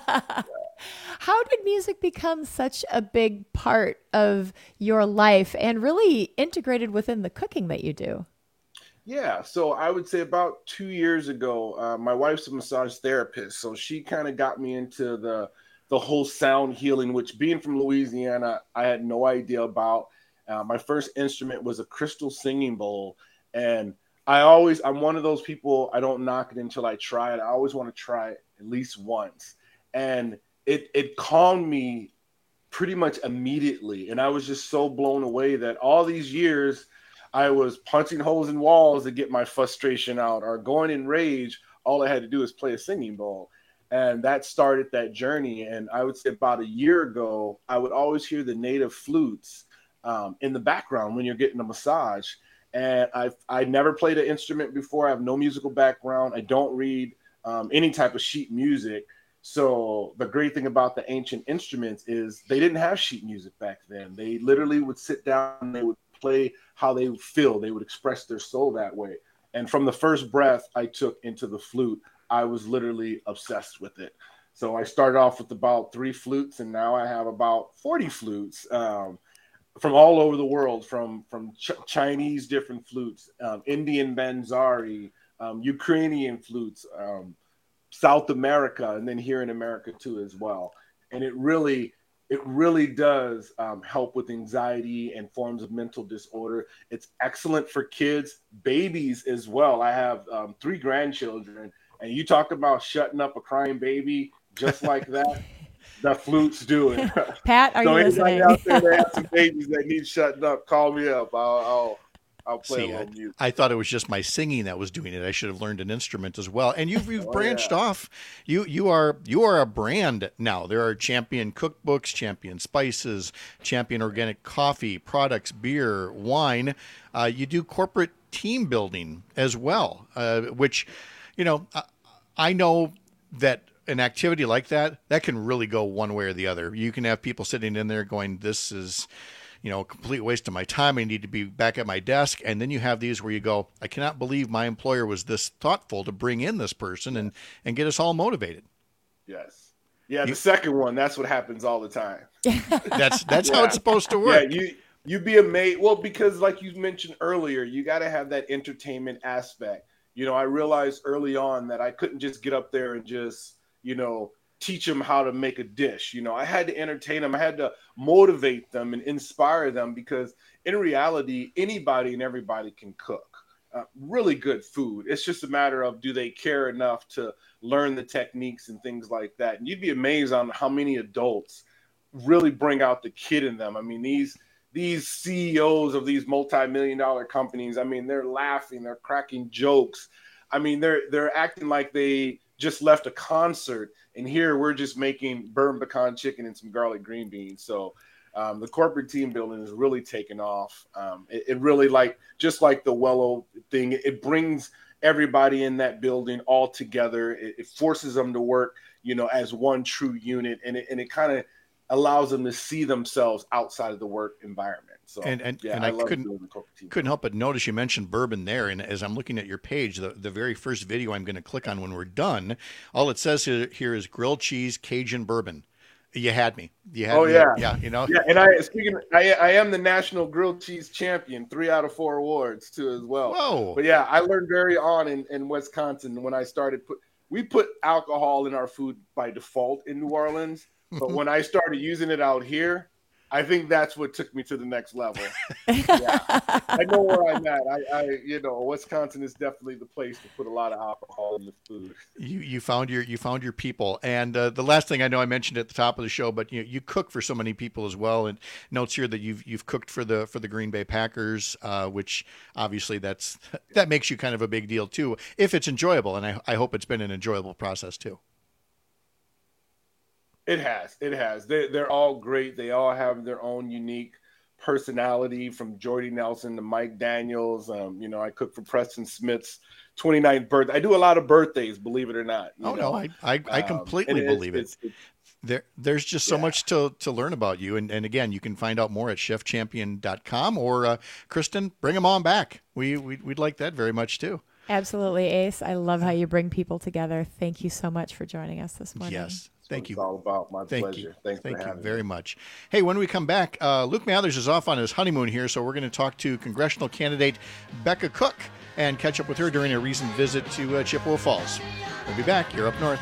How did music become such a big part of your life and really integrated within the cooking that you do? Yeah, so I would say about 2 years ago, my wife's a massage therapist, so she kind of got me into the whole sound healing, which, being from Louisiana, I had no idea about. My first instrument was a crystal singing bowl, and I'm one of those people, I don't knock it until I try it. I always want to try it at least once. And it calmed me pretty much immediately. And I was just so blown away that all these years I was punching holes in walls to get my frustration out, or going in rage. All I had to do is play a singing bowl. And that started that journey. And I would say about a year ago, I would always hear the native flutes in the background when you're getting a massage. And I never played an instrument before. I have no musical background. I don't read any type of sheet music. So the great thing about the ancient instruments is they didn't have sheet music back then. They literally would sit down and they would play how they would feel. They would express their soul that way. And from the first breath I took into the flute, I was literally obsessed with it. So I started off with about 3 flutes, and now I have about 40 flutes. From all over the world, from Chinese different flutes, Indian banzari, Ukrainian flutes, South America, and then here in America too as well. And it really does help with anxiety and forms of mental disorder. It's excellent for kids, babies as well. I have 3 grandchildren, and you talk about shutting up a crying baby just like that. The flutes do it. Pat, are you listening? Anybody out there that has some babies that need shutting up, call me up. I'll play a little music. I thought it was just my singing that was doing it. I should have learned an instrument as well. And you've branched off. You are a brand now. There are Champion cookbooks, Champion spices, Champion organic coffee products, beer, wine. You do corporate team building as well, which, I know that an activity like that can really go one way or the other. You can have people sitting in there going, this is, a complete waste of my time. I need to be back at my desk. And then you have these where you go, I cannot believe my employer was this thoughtful to bring in this person and get us all motivated. Yes. Yeah. The second one, that's what happens all the time. That's how it's supposed to work. Yeah. You'd be amazed. Well, because like you mentioned earlier, you got to have that entertainment aspect. I realized early on that I couldn't just get up there and just, teach them how to make a dish. I had to entertain them. I had to motivate them and inspire them, because in reality, anybody and everybody can cook really good food. It's just a matter of, do they care enough to learn the techniques and things like that? And you'd be amazed on how many adults really bring out the kid in them. I mean, these CEOs of these multi-million-dollar companies, I mean, they're laughing, they're cracking jokes. I mean, they're acting like they just left a concert, and here we're just making burned pecan chicken and some garlic green beans. So the corporate team building is really taken off. It really, just like the Wello thing, it brings everybody in that building all together. It forces them to work, as one true unit, and it kind of allows them to see themselves outside of the work environment. So, and I couldn't help but notice you mentioned bourbon there. And as I'm looking at your page, the very first video I'm going to click on when we're done, all it says here is grilled cheese, Cajun bourbon. You had me. Yeah. Yeah. Yeah. And I am the national grilled cheese champion, 3 out of 4 awards too, as well. Whoa. But yeah, I learned very on in Wisconsin when I started we put alcohol in our food by default in New Orleans. But when I started using it out here, I think that's what took me to the next level. Yeah. I know where I'm at. Wisconsin is definitely the place to put a lot of alcohol in the food. You found your people. And the last thing I know, I mentioned at the top of the show, but you cook for so many people as well. And notes here that you've cooked for the Green Bay Packers, which obviously that makes you kind of a big deal too, if it's enjoyable. And I hope it's been an enjoyable process too. It has. They're all great. They all have their own unique personality, from Jordy Nelson to Mike Daniels. I cook for Preston Smith's 29th birthday. I do a lot of birthdays, believe it or not. I completely believe it. There's just so much to learn about you. And again, you can find out more at chefchampion.com, or Kristen, bring them on back. We'd like that very much too. Absolutely, Ace. I love how you bring people together. Thank you so much for joining us this morning. Yes. Thank you. It's all about my pleasure. Thank you very much. Hey, when we come back, Luke Mathers is off on his honeymoon here, so we're going to talk to congressional candidate Becca Cook and catch up with her during a recent visit to Chippewa Falls. We'll be back. You're up north.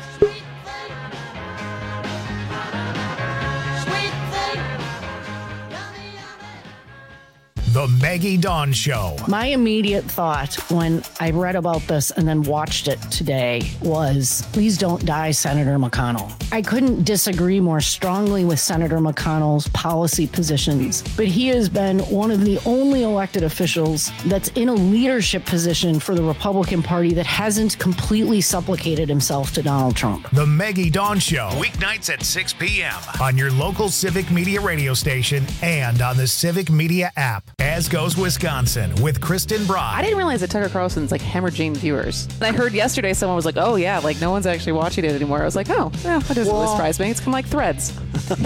The Maggie Dawn Show. My immediate thought when I read about this and then watched it today was, please don't die, Senator McConnell. I couldn't disagree more strongly with Senator McConnell's policy positions, but he has been one of the only elected officials that's in a leadership position for the Republican Party that hasn't completely supplicated himself to Donald Trump. The Maggie Dawn Show, weeknights at 6 p.m. on your local Civic Media radio station and on the Civic Media app. As Goes Wisconsin with Kristen Broad. I didn't realize that Tucker Carlson's hemorrhaging viewers. And I heard yesterday someone was like, oh yeah, no one's actually watching it anymore. I was like, oh, yeah, that doesn't really surprise me. It's kind of like Threads. it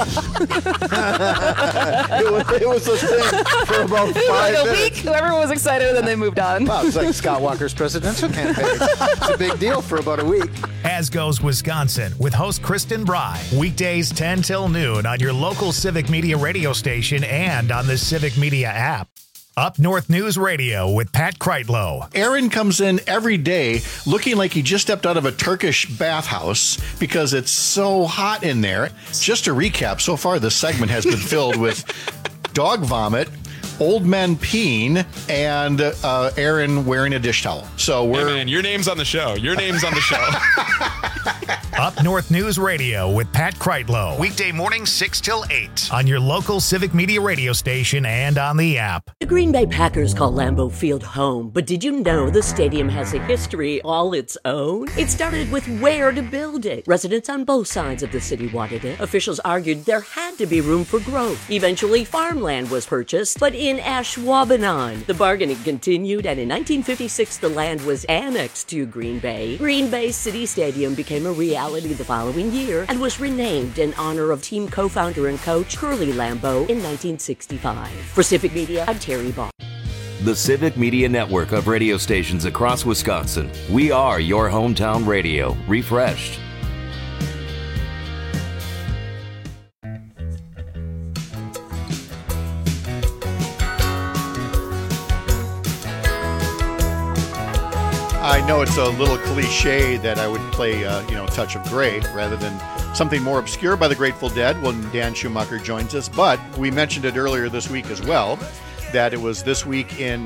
was a thing for about 5 minutes. Week. Everyone was excited and then they moved on. Wow, it's like Scott Walker's presidential campaign. It's a big deal for about a week. As Goes Wisconsin with host Kristen Bry. Weekdays 10 till noon on your local Civic Media radio station and on the Civic Media app. Up North News Radio with Pat Kreitlow. Aaron comes in every day looking like he just stepped out of a Turkish bathhouse because it's so hot in there. Just to recap, so far this segment has been filled with dog vomit, Old Men Peeing, and Aaron wearing a dish towel. So we're... Hey man, your name's on the show. Your name's on the show. Up North News Radio with Pat Kreitlow. Weekday mornings 6 till 8 on your local Civic Media radio station and on the app. The Green Bay Packers call Lambeau Field home, but did you know the stadium has a history all its own? It started with where to build it. Residents on both sides of the city wanted it. Officials argued there had to be room for growth. Eventually, farmland was purchased, but in Ashwaubenon. The bargaining continued, and in 1956, the land was annexed to Green Bay. Green Bay City Stadium became a reality the following year and was renamed in honor of team co-founder and coach Curly Lambeau in 1965. For Civic Media, I'm Terry Ball. The Civic Media Network of radio stations across Wisconsin. We are your hometown radio, refreshed. I know it's a little cliche that I would play, Touch of Grey rather than something more obscure by the Grateful Dead when Dan Schumacher joins us. But we mentioned it earlier this week as well, that it was this week in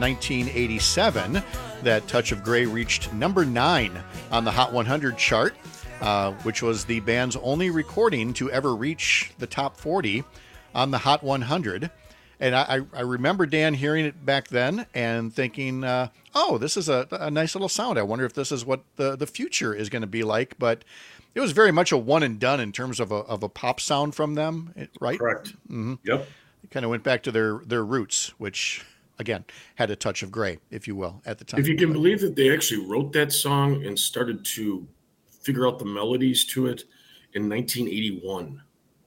1987 that Touch of Grey reached number 9 on the Hot 100 chart, which was the band's only recording to ever reach the top 40 on the Hot 100. And I remember Dan hearing it back then and thinking, this is a nice little sound. I wonder if this is what the future is going to be like. But it was very much a one and done in terms of a pop sound from them, right? Correct. Mm-hmm. Yep. It kind of went back to their roots, which, again, had a touch of gray, if you will, at the time. If you can believe that they actually wrote that song and started to figure out the melodies to it in 1981.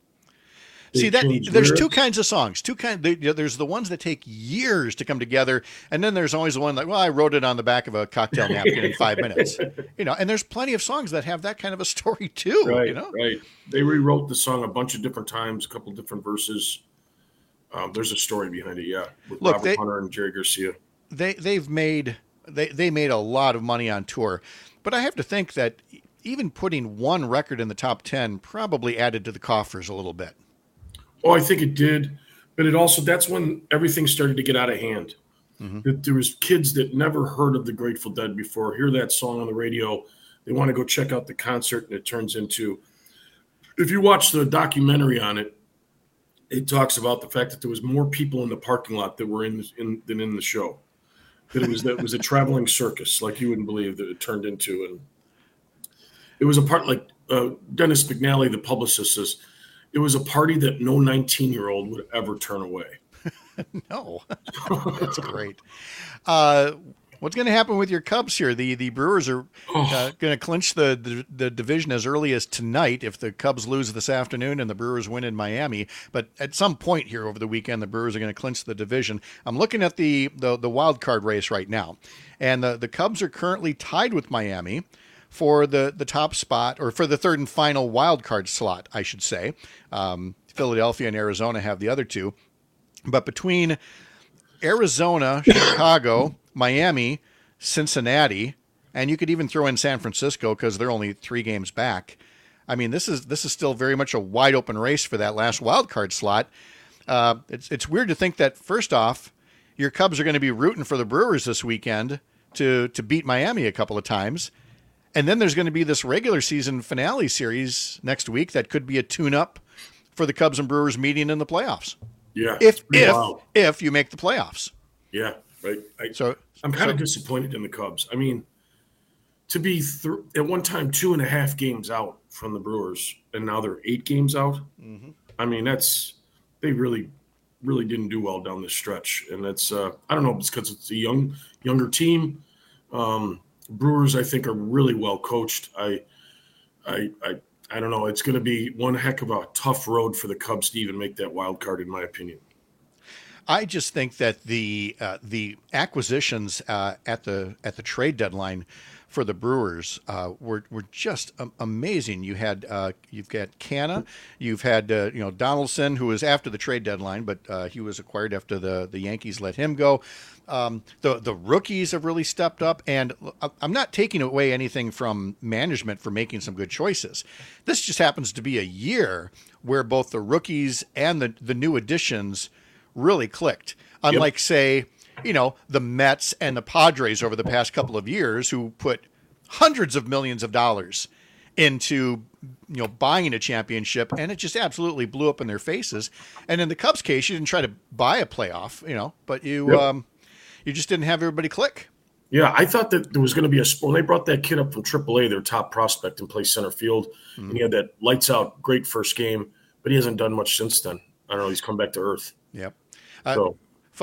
See, there's two kinds of songs. There's the ones that take years to come together, and then there's always the one like, well, I wrote it on the back of a cocktail napkin in 5 minutes. And there's plenty of songs that have that kind of a story too. Right, right. They rewrote the song a bunch of different times, a couple different verses. There's a story behind it, yeah. With Robert Hunter and Jerry Garcia. They made a lot of money on tour, but I have to think that even putting one record in the top 10 probably added to the coffers a little bit. Oh, I think it did. But it also, that's when everything started to get out of hand. Mm-hmm. There was kids that never heard of the Grateful Dead before, hear that song on the radio. They want to go check out the concert, and it turns into, if you watch the documentary on it, it talks about the fact that there was more people in the parking lot that were than in the show. That it was a traveling circus, like you wouldn't believe that it turned into. And it was a part, like Dennis McNally, the publicist, says, it was a party that no 19-year-old would ever turn away. No, that's great. What's going to happen with your Cubs here? The Brewers are going to clinch the division as early as tonight if the Cubs lose this afternoon and the Brewers win in Miami. But at some point here over the weekend, the Brewers are going to clinch the division. I'm looking at the wild card race right now, and the Cubs are currently tied with Miami for the top spot, or for the third and final wild card slot, I should say. Philadelphia and Arizona have the other two. But between Arizona, Chicago, Miami, Cincinnati, and you could even throw in San Francisco because they're only 3 games back. I mean, this is still very much a wide open race for that last wild card slot. It's weird to think that, first off, your Cubs are going to be rooting for the Brewers this weekend to beat Miami a couple of times. And then there's going to be this regular season finale series next week that could be a tune-up for the Cubs and Brewers meeting in the playoffs. Yeah. If you make the playoffs. Yeah, right. I'm kind of disappointed in the Cubs. I mean, to be at one time 2.5 games out from the Brewers, and now they're 8 games out. Mm-hmm. I mean, they really, really didn't do well down this stretch, and that's I don't know, it's because it's a younger team. Brewers, I think, are really well coached. I don't know. It's going to be one heck of a tough road for the Cubs to even make that wild card, in my opinion. I just think that the acquisitions at the trade deadline for the Brewers were just amazing. You've got Canna, you've had Donaldson, who was after the trade deadline, but he was acquired after the Yankees let him go. The rookies have really stepped up, and I'm not taking away anything from management for making some good choices. This just happens to be a year where both the rookies and the new additions really clicked. Unlike, say, the Mets and the Padres over the past couple of years, who put hundreds of millions of dollars into buying a championship, and it just absolutely blew up in their faces. And in the Cubs case, you didn't try to buy a playoff, but you just didn't have everybody click. Yeah, I thought that there was going to be when they brought that kid up from AAA, their top prospect, and played center field, and he had that lights out great first game, but he hasn't done much since then. I don't know. He's come back to earth. Yep. So.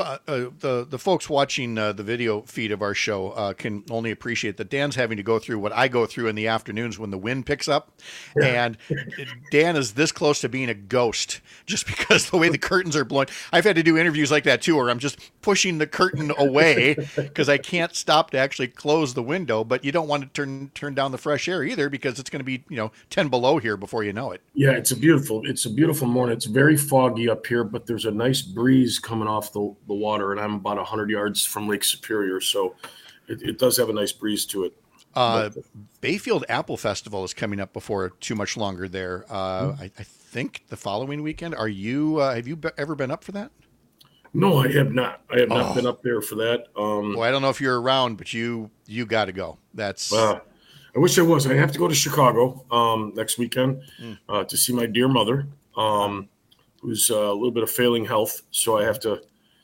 The folks watching the video feed of our show can only appreciate that Dan's having to go through what I go through in the afternoons when the wind picks up. And Dan is this close to being a ghost just because the way the curtains are blowing. I've had to do interviews like that too, where I'm just pushing the curtain away because I can't stop to actually close the window. But you don't want to turn down the fresh air either, because it's going to be 10 below here before you know it. Yeah, it's a beautiful morning. It's very foggy up here, but there's a nice breeze coming off the water, and I'm about 100 yards from Lake Superior, so it does have a nice breeze to it. Bayfield Apple Festival is coming up before too much longer there. I think the following weekend. Are you? Have you ever been up for that? No, I have not. I have not been up there for that. Well, I don't know if you're around, but you got to go. That's. I wish I was. I have to go to Chicago next weekend to see my dear mother, who's a little bit of failing health, so I have to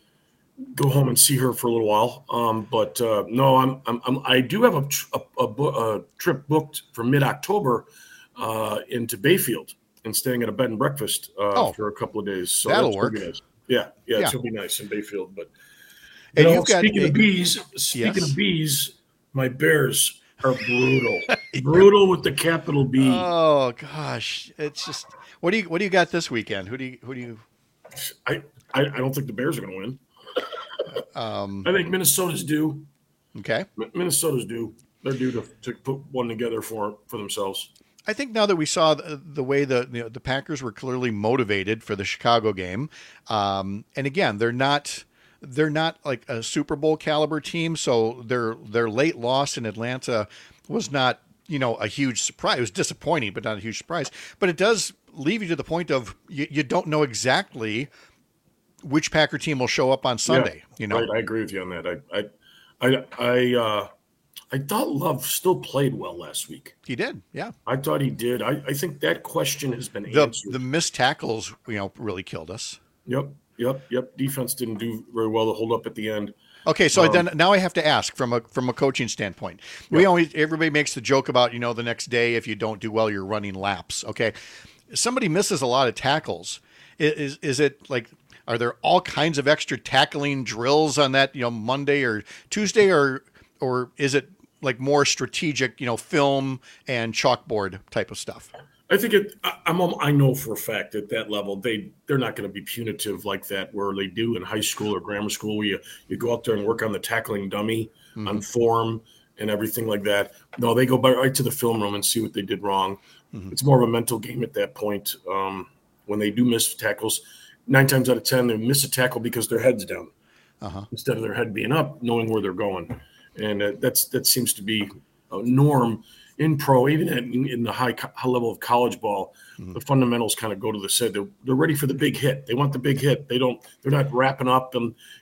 go home and see her for a little while. But no, I do have a trip booked for mid-October into Bayfield and staying at a bed and breakfast for a couple of days. So that'll work. Nice. Yeah, it's gonna be nice in Bayfield. But speaking of bees, my Bears are brutal, brutal with the capital B. Oh gosh, it's just what do you got this weekend? Who do you? I don't think the Bears are gonna win. I think Minnesota's due. Okay. Minnesota's due. They're due to put one together for themselves. I think now that we saw the way the Packers were clearly motivated for the Chicago game, and again, they're not like a Super Bowl caliber team, so their late loss in Atlanta was not a huge surprise. It was disappointing, but not a huge surprise. But it does leave you to the point of you don't know exactly which Packer team will show up on Sunday. Right, I agree with you on that. I thought Love still played well last week. He did, yeah. I thought he did. I think that question has been answered. The missed tackles, really killed us. Yep. Defense didn't do very well to hold up at the end. Okay, so then now I have to ask from a coaching standpoint. Everybody makes the joke about the next day if you don't do well you're running laps. Okay, somebody misses a lot of tackles. Is it like? Are there all kinds of extra tackling drills on that, Monday or Tuesday, or is it like more strategic, film and chalkboard type of stuff? I think I know for a fact at that level they're not going to be punitive like that where they do in high school or grammar school where you go out there and work on the tackling dummy on form and everything like that. No, they go right to the film room and see what they did wrong. It's more of a mental game at that point. When they do miss tackles, 9 times out of 10, they miss a tackle because their head's down instead of their head being up, knowing where they're going. And that seems to be a norm in pro, even in the high level of college ball. The fundamentals kind of go to the side. They're ready for the big hit. They want the big hit. They're not wrapping up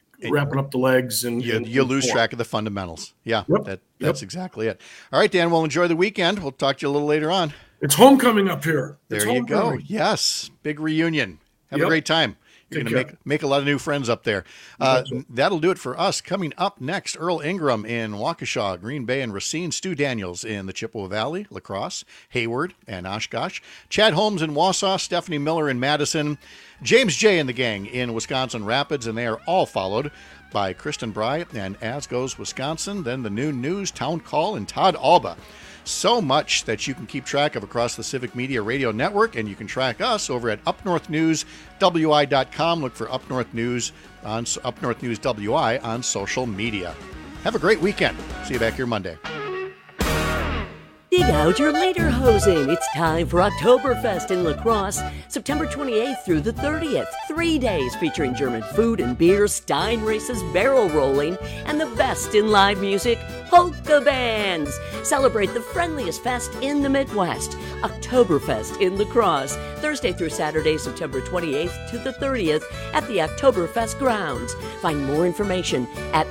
the legs and you lose track of the fundamentals. Yeah, that's exactly it. All right, Dan, we'll enjoy the weekend. We'll talk to you a little later on. It's homecoming up here. There you go. Yes, big reunion. Have a great time. You're going to make a lot of new friends up there. That'll do it for us. Coming up next, Earl Ingram in Waukesha, Green Bay and Racine, Stu Daniels in the Chippewa Valley, La Crosse, Hayward, and Oshkosh, Chad Holmes in Wausau, Stephanie Miller in Madison, James J. and the gang in Wisconsin Rapids, and they are all followed by Kristen Bry and As Goes Wisconsin, then the Noon News, Town Call, and Todd Alba. So much that you can keep track of across the Civic Media Radio Network, and you can track us over at upnorthnewswi.com. Look for Up North News on Up North News WI on social media. Have a great weekend. See you back here Monday. Dig out your lederhosen. It's time for Oktoberfest in La Crosse, September 28th through the 30th. 3 days featuring German food and beer, Stein races, barrel rolling, and the best in live music, polka bands. Celebrate the friendliest fest in the Midwest, Oktoberfest in La Crosse, Thursday through Saturday, September 28th to the 30th at the Oktoberfest grounds. Find more information at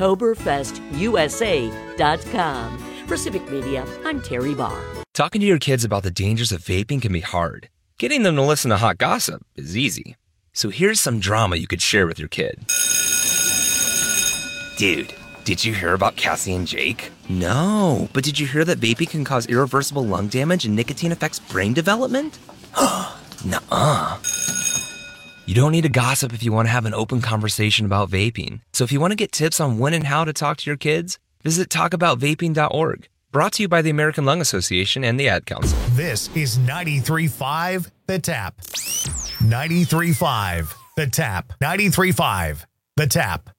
oktoberfestusa.com. For Civic Media, I'm Terry Barr. Talking to your kids about the dangers of vaping can be hard. Getting them to listen to hot gossip is easy. So here's some drama you could share with your kid. Dude, did you hear about Cassie and Jake? No, but did you hear that vaping can cause irreversible lung damage and nicotine affects brain development? Nuh-uh. You don't need to gossip if you want to have an open conversation about vaping. So if you want to get tips on when and how to talk to your kids, visit talkaboutvaping.org. Brought to you by the American Lung Association and the Ad Council. This is 93.5 The Tap. 93.5 The Tap. 93.5 The Tap.